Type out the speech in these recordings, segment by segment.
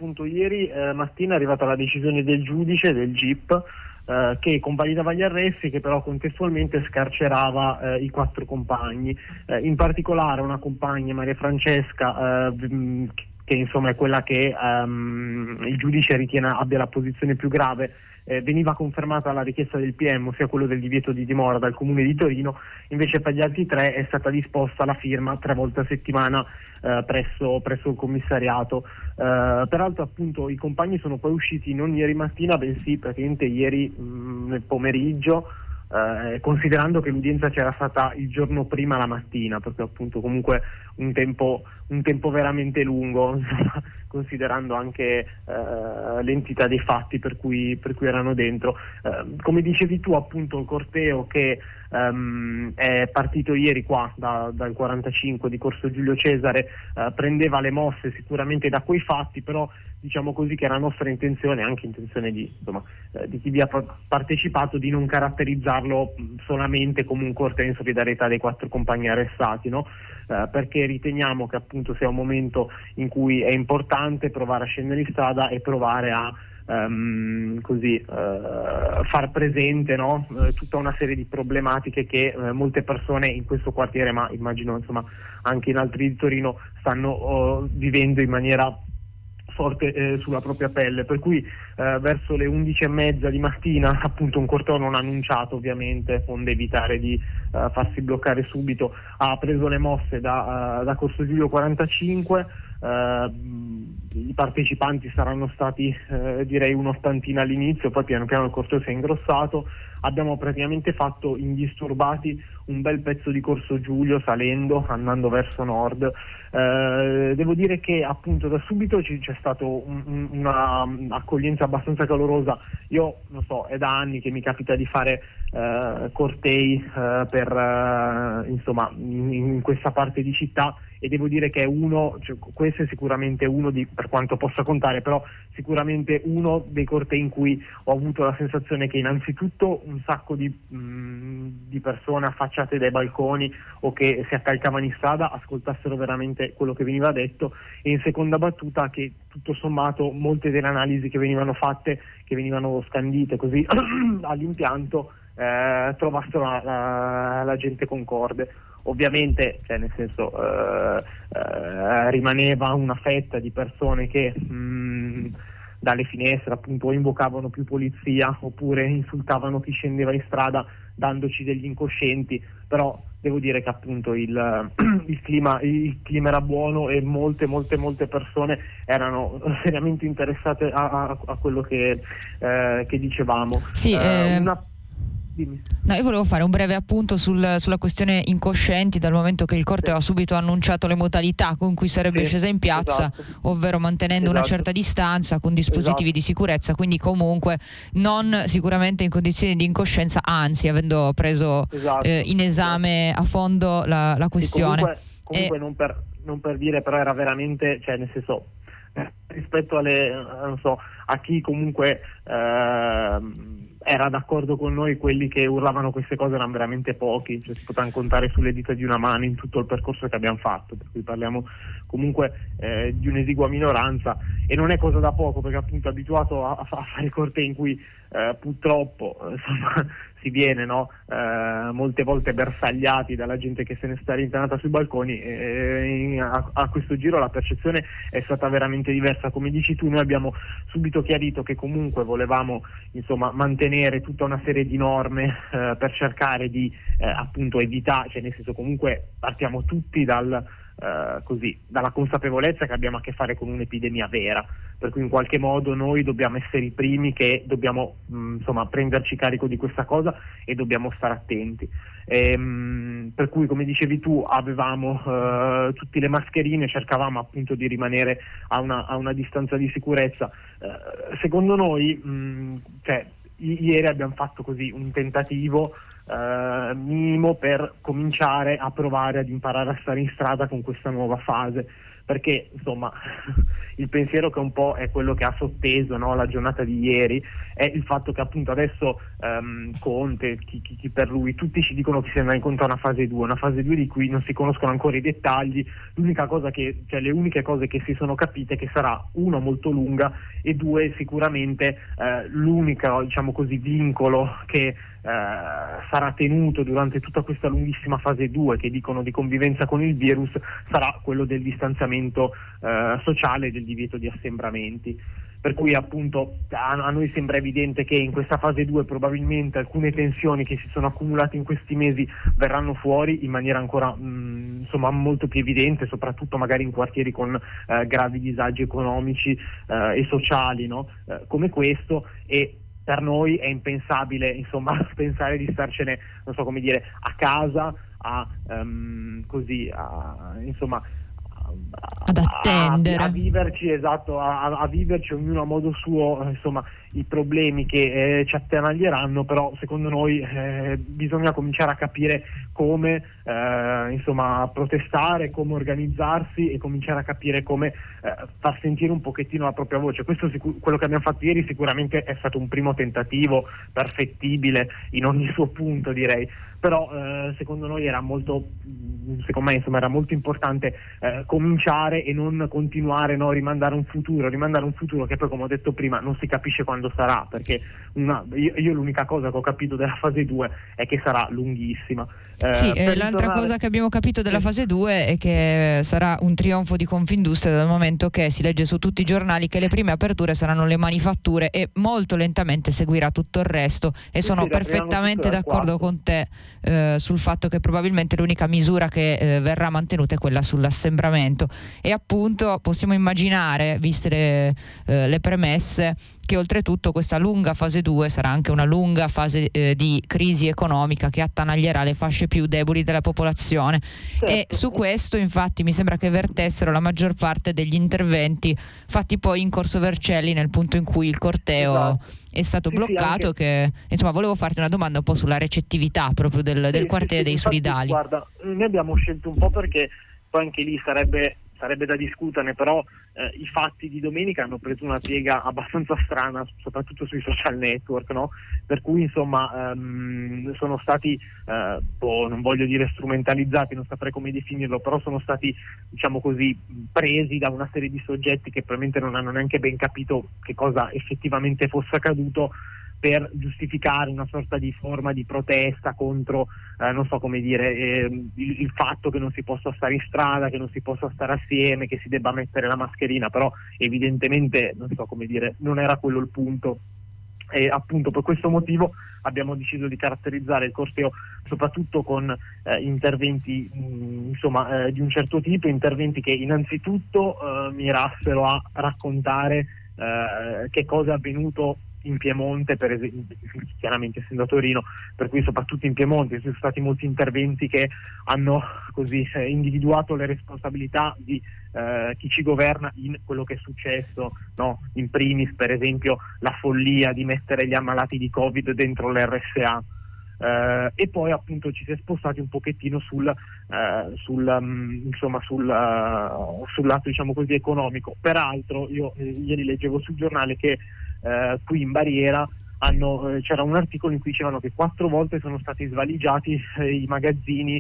appunto ieri mattina è arrivata la decisione del giudice, del GIP, che convalidava gli arresti, che però contestualmente scarcerava i 4 compagni, in particolare una compagna, Maria Francesca, che insomma è quella che il giudice ritiene abbia la posizione più grave. Veniva confermata la richiesta del PM, ossia quello del divieto di dimora, dal Comune di Torino. Invece per gli altri 3 è stata disposta la firma 3 volte a settimana presso il commissariato. Peraltro appunto i compagni sono poi usciti non ieri mattina, bensì praticamente ieri nel pomeriggio, considerando che l'udienza c'era stata il giorno prima la mattina, perché appunto comunque un tempo veramente lungo, insomma, considerando anche l'entità dei fatti per cui erano dentro. Come dicevi tu, appunto il corteo che è partito ieri qua dal 45 di Corso Giulio Cesare prendeva le mosse sicuramente da quei fatti, però diciamo così che era nostra intenzione, anche intenzione di chi vi ha partecipato, di non caratterizzarlo solamente come un corteo in solidarietà dei 4 compagni arrestati, no? Perché riteniamo che appunto sia un momento in cui è importante provare a scendere in strada e provare a far presente, no? Tutta una serie di problematiche che molte persone in questo quartiere, ma immagino insomma anche in altri di Torino, stanno vivendo in maniera forte sulla propria pelle, per cui verso le 11:30 di mattina appunto un corteo non annunciato, ovviamente onde evitare di farsi bloccare subito, ha preso le mosse da Corso Giulio 45. I partecipanti saranno stati direi un'ottantina all'inizio, poi piano piano il corteo si è ingrossato. Abbiamo praticamente fatto indisturbati un bel pezzo di Corso Giulio salendo, andando verso nord. Devo dire che appunto da subito c'è stato una accoglienza abbastanza calorosa. Io non so, è da anni che mi capita di fare cortei per insomma in questa parte di città, e devo dire che questo è sicuramente uno per quanto possa contare, però sicuramente uno dei cortei in cui ho avuto la sensazione che innanzitutto un sacco di persone affacciate dai balconi o che si accalcavano in strada ascoltassero veramente quello che veniva detto, e in seconda battuta che tutto sommato molte delle analisi che venivano fatte, che venivano scandite così all'impianto, trovassero la gente concorde. Ovviamente, cioè nel senso, rimaneva una fetta di persone che dalle finestre appunto o invocavano più polizia oppure insultavano chi scendeva in strada dandoci degli incoscienti, però devo dire che appunto il clima era buono e molte persone erano seriamente interessate a quello che dicevamo. Sì, Dimmi. No, io volevo fare un breve appunto sulla questione incoscienti, dal momento che il corteo ha subito annunciato le modalità con cui sarebbe scesa in piazza, esatto. ovvero mantenendo una certa distanza con dispositivi di sicurezza, quindi comunque non sicuramente in condizioni di incoscienza, anzi avendo preso in esame a fondo la questione. Comunque non per dire, però era veramente, cioè nel senso, rispetto a chi comunque era d'accordo con noi, quelli che urlavano queste cose erano veramente pochi, cioè si potevano contare sulle dita di una mano in tutto il percorso che abbiamo fatto, per cui parliamo comunque di un'esigua minoranza, e non è cosa da poco, perché appunto abituato a fare cortei in cui purtroppo insomma si viene molte volte bersagliati dalla gente che se ne sta rintanata sui balconi, a questo giro la percezione è stata veramente diversa. Come dici tu, noi abbiamo subito chiarito che comunque volevamo insomma mantenere tutta una serie di norme per cercare di appunto evitare, cioè nel senso comunque partiamo tutti dalla consapevolezza che abbiamo a che fare con un'epidemia vera, per cui in qualche modo noi dobbiamo essere i primi che dobbiamo insomma prenderci carico di questa cosa e dobbiamo stare attenti. Per cui, come dicevi tu, avevamo tutte le mascherine, cercavamo appunto di rimanere a una distanza di sicurezza. Secondo noi ieri abbiamo fatto così un tentativo minimo per cominciare a provare ad imparare a stare in strada con questa nuova fase. perché insomma il pensiero che un po' è quello che ha sotteso, no, la giornata di ieri è il fatto che appunto adesso Conte, chi per lui, tutti ci dicono che si andrà incontro a una fase 2 di cui non si conoscono ancora i dettagli. Le uniche cose che si sono capite è che sarà, uno, molto lunga, e due, sicuramente l'unico, diciamo così, vincolo che sarà tenuto durante tutta questa lunghissima fase 2 che dicono di convivenza con il virus sarà quello del distanziamento sociale e del divieto di assembramenti. Per cui appunto a noi sembra evidente che in questa fase 2 probabilmente alcune tensioni che si sono accumulate in questi mesi verranno fuori in maniera ancora molto più evidente, soprattutto magari in quartieri con gravi disagi economici e sociali, no? Come questo. E per noi è impensabile pensare di starcene, non so come dire, a casa ad attendere, a viverci ognuno a modo suo, i problemi che ci attanaglieranno. Però secondo noi bisogna cominciare a capire come protestare, come organizzarsi e cominciare a capire come far sentire un pochettino la propria voce. Questo quello che abbiamo fatto ieri sicuramente è stato un primo tentativo perfettibile in ogni suo punto, direi, però secondo me era molto importante cominciare e non continuare, no, rimandare un futuro che poi, come ho detto prima, non si capisce quando sarà, perché io l'unica cosa che ho capito della fase 2 è che sarà lunghissima. L'altra cosa che abbiamo capito della fase 2 è che sarà un trionfo di Confindustria, dal momento che si legge su tutti i giornali che le prime aperture saranno le manifatture e molto lentamente seguirà tutto il resto, e sono perfettamente d'accordo con te sul fatto che probabilmente l'unica misura che verrà mantenuta è quella sull'assembramento. E appunto possiamo immaginare, viste le premesse, che oltretutto questa lunga fase 2 sarà anche una lunga fase di crisi economica che attanaglierà le fasce più deboli della popolazione. Certo. E su questo infatti mi sembra che vertessero la maggior parte degli interventi fatti poi in Corso Vercelli, nel punto in cui il corteo è stato bloccato. Volevo farti una domanda un po' sulla recettività proprio del quartiere dei Solidali. Guarda, noi abbiamo scelto un po' perché poi anche lì sarebbe da discuterne, però i fatti di domenica hanno preso una piega abbastanza strana, soprattutto sui social network, no? Per cui sono stati, non voglio dire strumentalizzati, non saprei come definirlo, però sono stati, diciamo così, presi da una serie di soggetti che probabilmente non hanno neanche ben capito che cosa effettivamente fosse accaduto, per giustificare una sorta di forma di protesta contro, il fatto che non si possa stare in strada, che non si possa stare assieme, che si debba mettere la mascherina. Però evidentemente, non era quello il punto. E appunto per questo motivo abbiamo deciso di caratterizzare il corteo soprattutto con interventi di un certo tipo, interventi che innanzitutto mirassero a raccontare che cosa è avvenuto in Piemonte, per esempio, chiaramente essendo a Torino, per cui soprattutto in Piemonte ci sono stati molti interventi che hanno così individuato le responsabilità di chi ci governa in quello che è successo, no? In primis, per esempio, la follia di mettere gli ammalati di Covid dentro l'RSA. E poi appunto ci si è spostati un pochettino sul lato, diciamo così, economico. Peraltro io ieri leggevo sul giornale che qui in Barriera c'era un articolo in cui dicevano che 4 volte sono stati svaligiati i magazzini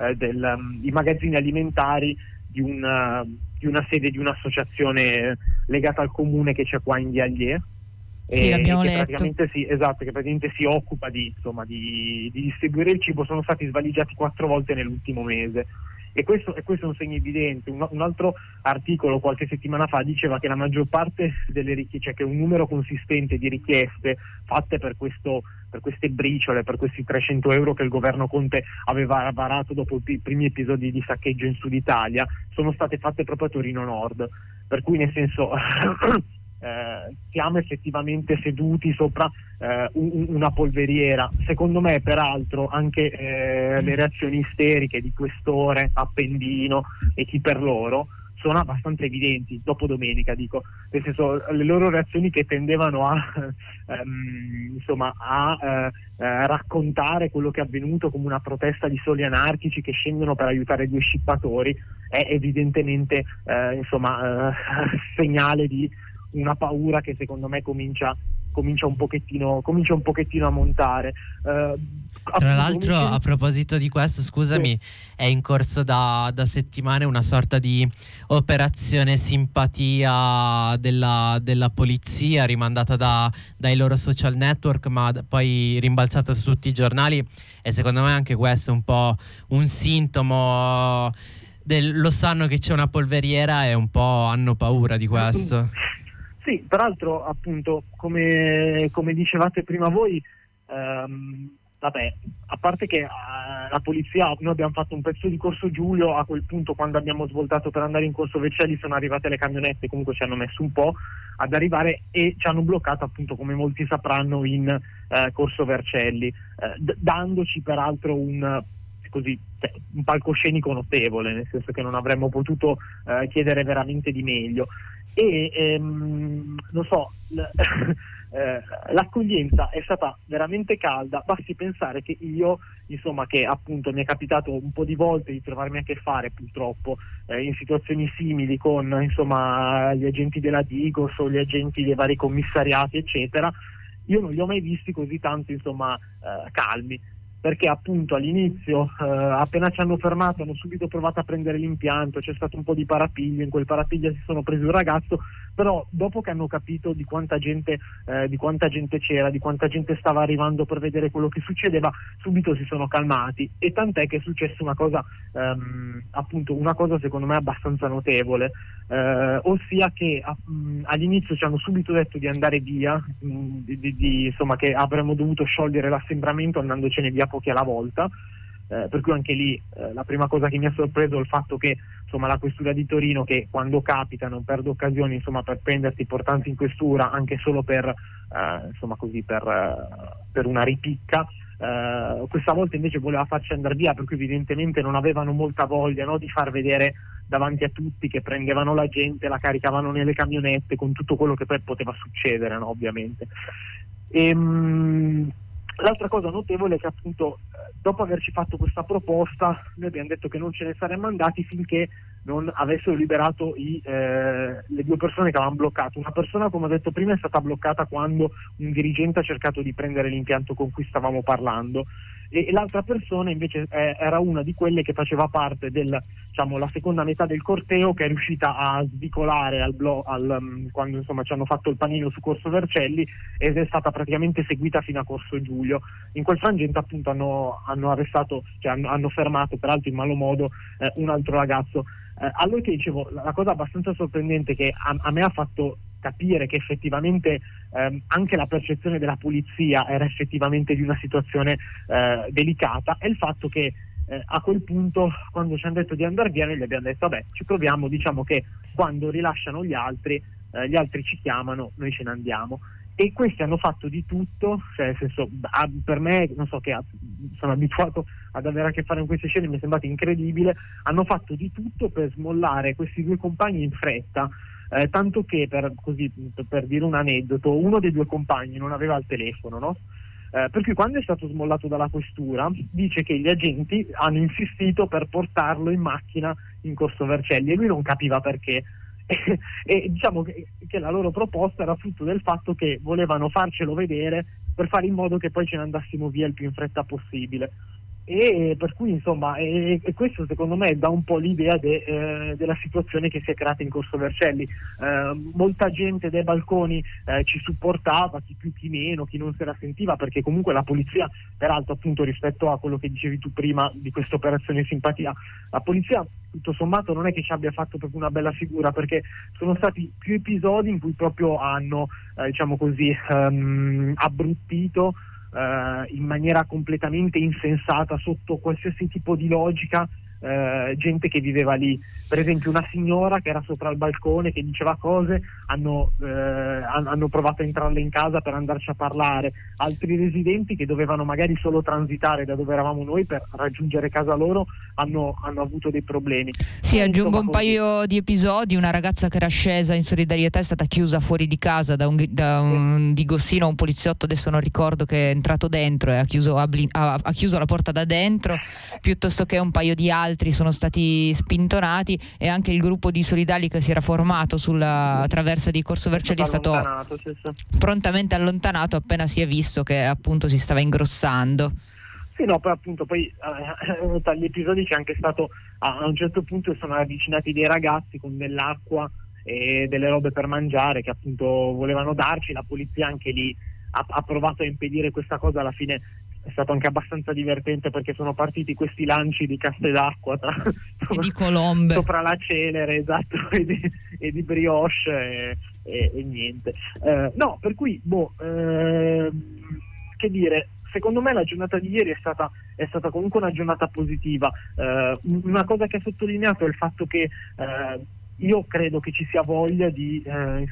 alimentari di una sede di un'associazione legata al comune che c'è qua in Via Allier. L'abbiamo letto. Che praticamente si occupa di distribuire il cibo. Sono stati svaligiati 4 volte nell'ultimo mese. E questo è un segno evidente. Un altro articolo qualche settimana fa diceva che la maggior parte delle richieste, cioè che un numero consistente di richieste fatte per queste briciole, per questi 300 euro che il governo Conte aveva varato dopo i primi episodi di saccheggio in Sud Italia, sono state fatte proprio a Torino Nord. Per cui, nel senso, siamo effettivamente seduti sopra una polveriera. Secondo me, peraltro, anche le reazioni isteriche di Questore, Appendino e chi per loro sono abbastanza evidenti, dopo domenica dico, nel senso le loro reazioni che tendevano a raccontare quello che è avvenuto come una protesta di soli anarchici che scendono per aiutare due scippatori è evidentemente segnale di una paura che secondo me comincia un pochettino a montare. Tra l'altro, a proposito di questo, scusami, sì, è in corso da settimane una sorta di operazione simpatia della polizia, rimandata dai loro social network, ma poi rimbalzata su tutti i giornali, e secondo me anche questo è un po' un sintomo lo sanno che c'è una polveriera e un po' hanno paura di questo. Sì, peraltro appunto come dicevate prima voi, vabbè, a parte che la polizia, noi abbiamo fatto un pezzo di Corso Giulio, a quel punto quando abbiamo svoltato per andare in Corso Vercelli sono arrivate le camionette, comunque ci hanno messo un po' ad arrivare e ci hanno bloccato appunto, come molti sapranno, in Corso Vercelli, dandoci peraltro un palcoscenico notevole, nel senso che non avremmo potuto chiedere veramente di meglio. E non so, l'accoglienza è stata veramente calda. Basti pensare che io, insomma, che appunto mi è capitato un po' di volte di trovarmi a che fare purtroppo in situazioni simili con, insomma, gli agenti della Digos o gli agenti dei vari commissariati eccetera, io non li ho mai visti così tanto, insomma, calmi, perché appunto all'inizio appena ci hanno fermato hanno subito provato a prendere l'impianto, c'è stato un po' di parapiglio, in quel parapiglio si sono presi un ragazzo, però dopo che hanno capito di quanta gente c'era, di quanta gente stava arrivando per vedere quello che succedeva, subito si sono calmati, e tant'è che è successa una cosa appunto una cosa secondo me abbastanza notevole, ossia che all'inizio ci hanno subito detto di andare via, insomma, che avremmo dovuto sciogliere l'assembramento andandocene via pochi alla volta, per cui anche lì la prima cosa che mi ha sorpreso è il fatto che, insomma, la questura di Torino, che quando capita non perde occasioni, insomma, per prenderti, portarti in questura anche solo per insomma così per una ripicca, questa volta invece voleva farci andare via, per cui evidentemente non avevano molta voglia, no, di far vedere davanti a tutti che prendevano la gente, la caricavano nelle camionette con tutto quello che poi poteva succedere, no, ovviamente. L'altra cosa notevole è che appunto dopo averci fatto questa proposta noi abbiamo detto che non ce ne saremmo andati finché non avessero liberato le due persone che avevano bloccato. Una persona, come ho detto prima, è stata bloccata quando un dirigente ha cercato di prendere l'impianto con cui stavamo parlando, e l'altra persona invece era una di quelle che faceva parte la seconda metà del corteo, che è riuscita a svicolare quando, insomma, ci hanno fatto il panino su Corso Vercelli, ed è stata praticamente seguita fino a Corso Giulio. In quel frangente appunto hanno arrestato, hanno fermato, peraltro in malo modo, un altro ragazzo. Allora, che dicevo, la cosa abbastanza sorprendente che a me ha fatto capire che effettivamente anche la percezione della polizia era effettivamente di una situazione delicata, è il fatto che a quel punto, quando ci hanno detto di andare via, noi gli abbiamo detto vabbè, ci proviamo, diciamo che quando rilasciano gli altri ci chiamano, noi ce ne andiamo. E questi hanno fatto di tutto, nel senso, per me, non so, che sono abituato ad avere a che fare con queste scene, mi è sembrato incredibile, hanno fatto di tutto per smollare questi due compagni in fretta, tanto che, per dire un aneddoto, uno dei due compagni non aveva il telefono, no? Per cui quando è stato smollato dalla questura dice che gli agenti hanno insistito per portarlo in macchina in Corso Vercelli e lui non capiva perché. E diciamo che la loro proposta era frutto del fatto che volevano farcelo vedere per fare in modo che poi ce ne andassimo via il più in fretta possibile, e per cui, insomma, e questo secondo me dà un po' l'idea della situazione che si è creata in Corso Vercelli. Molta gente dai balconi ci supportava, chi più chi meno, chi non se la sentiva, perché comunque la polizia, peraltro, appunto, rispetto a quello che dicevi tu prima di questa operazione simpatia, la polizia tutto sommato non è che ci abbia fatto proprio una bella figura, perché sono stati più episodi in cui proprio hanno abruttito in maniera completamente insensata, sotto qualsiasi tipo di logica, gente che viveva lì. Per esempio una signora che era sopra il balcone che diceva cose, hanno provato a entrarle in casa per andarci a parlare. Altri residenti che dovevano magari solo transitare da dove eravamo noi per raggiungere casa loro hanno avuto dei problemi. Sì, aggiungo un paio di episodi. Una ragazza che era scesa in solidarietà è stata chiusa fuori di casa da un digossino, un poliziotto, adesso non ricordo, che è entrato dentro e ha chiuso la porta da dentro, piuttosto che un paio di altri sono stati spintonati, e anche il gruppo di solidali che si era formato sulla traversa di Corso Vercelli è stato prontamente allontanato appena si è visto che appunto si stava ingrossando. Sì, no, poi appunto tra gli episodi c'è anche stato, a un certo punto sono avvicinati dei ragazzi con dell'acqua e delle robe per mangiare che appunto volevano darci. La polizia anche lì ha provato a impedire questa cosa. Alla fine è stato anche abbastanza divertente perché sono partiti questi lanci di caste d'acqua e di colombe sopra la Celere, esatto, e di brioche e niente. No, per cui che dire, secondo me la giornata di ieri è stata comunque una giornata positiva. Una cosa che ha sottolineato è il fatto che io credo che ci sia voglia di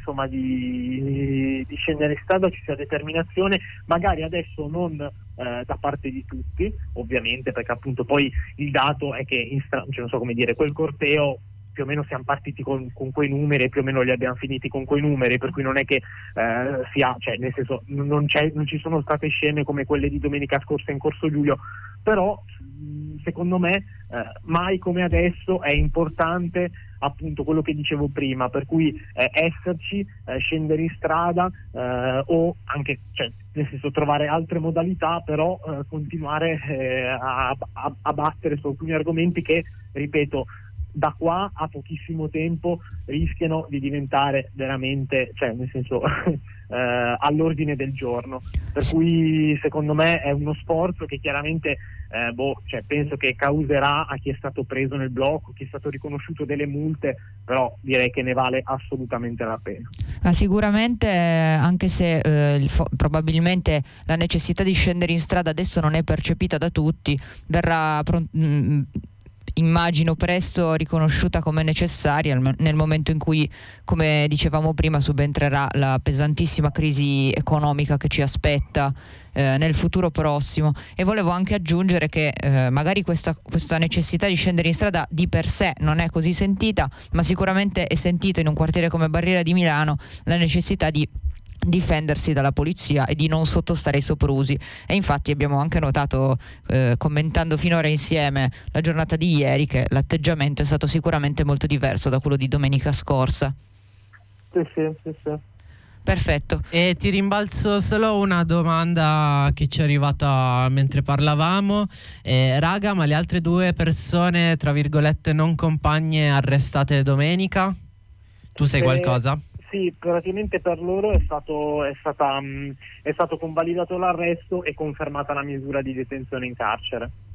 scendere in strada, ci sia determinazione, magari adesso non da parte di tutti, ovviamente, perché appunto poi il dato è che non so come dire, quel corteo più o meno siamo partiti con quei numeri e più o meno li abbiamo finiti con quei numeri, per cui non è che nel senso non ci sono state scene come quelle di domenica scorsa in Corso Giulio, però secondo me mai come adesso è importante appunto quello che dicevo prima, per cui esserci, scendere in strada o anche, nel senso, trovare altre modalità, però continuare a battere su alcuni argomenti che, ripeto, da qua a pochissimo tempo rischiano di diventare veramente, nel senso all'ordine del giorno, per cui secondo me è uno sforzo che chiaramente penso che causerà a chi è stato preso nel blocco, chi è stato riconosciuto delle multe, però direi che ne vale assolutamente la pena. Sicuramente, anche se probabilmente la necessità di scendere in strada adesso non è percepita da tutti, verrà immagino presto riconosciuta come necessaria nel momento in cui, come dicevamo prima, subentrerà la pesantissima crisi economica che ci aspetta nel futuro prossimo. E volevo anche aggiungere che magari questa necessità di scendere in strada di per sé non è così sentita, ma sicuramente è sentita in un quartiere come Barriera di Milano la necessità di difendersi dalla polizia e di non sottostare ai soprusi, e infatti abbiamo anche notato, commentando finora insieme la giornata di ieri, che l'atteggiamento è stato sicuramente molto diverso da quello di domenica scorsa. Sì. Perfetto. E ti rimbalzo solo una domanda che ci è arrivata mentre parlavamo. Raga, ma le altre 2 persone, tra virgolette, non compagne arrestate domenica? Tu sai qualcosa? Sì, praticamente per loro è stato convalidato l'arresto e confermata la misura di detenzione in carcere.